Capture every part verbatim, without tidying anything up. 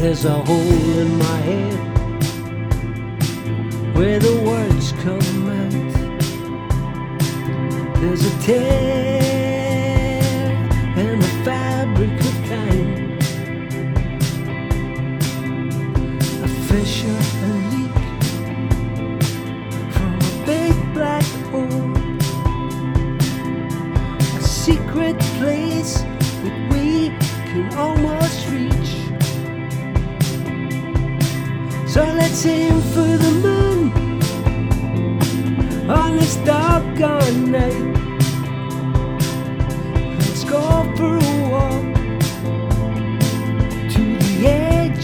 There's a hole in my head where the words come out. There's a tear in the fabric of time, a fissure, a leak from a big black hole, a secret place that we can almost reach. So let's aim for the moon on this doggone night. Let's go for a walk to the edge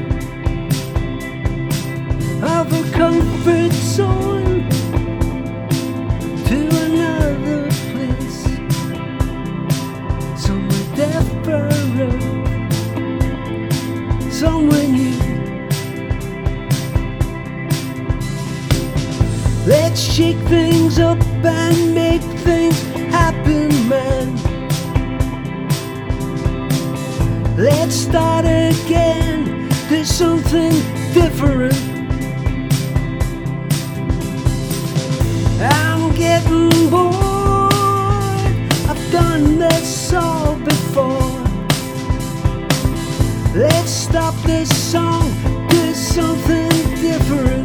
of a comfort zone, to another place, somewhere different, somewhere new. Let's shake things up and make things happen, man. Let's start again, there's something different. I'm getting bored, I've done this all before. Let's stop this song, there's something different.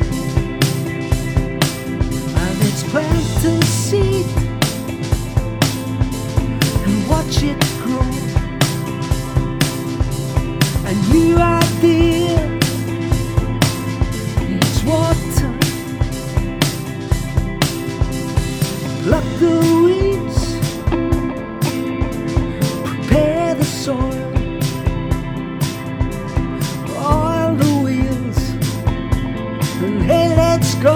Plant a seed and watch it grow. A new idea needs water. Pluck the weeds, prepare the soil, oil the wheels, and hey, let's go.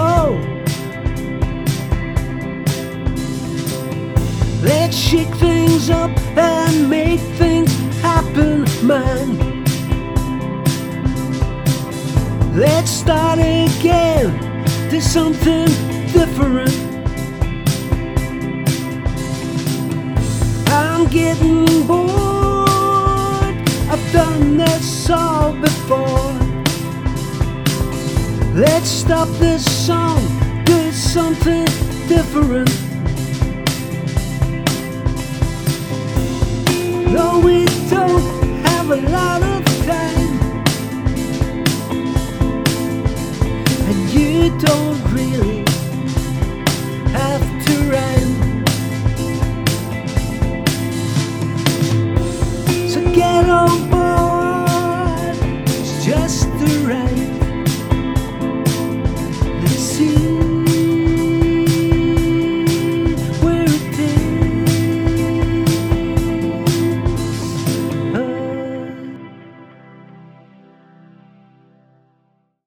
Let's shake things up and make things happen, man. Let's start again, there's something different. I'm getting bored, I've done this all before. Let's stop this song, there's something different. No, we don't have a lot of time, and you don't really have to rhyme. So get on board, it's just a rhyme.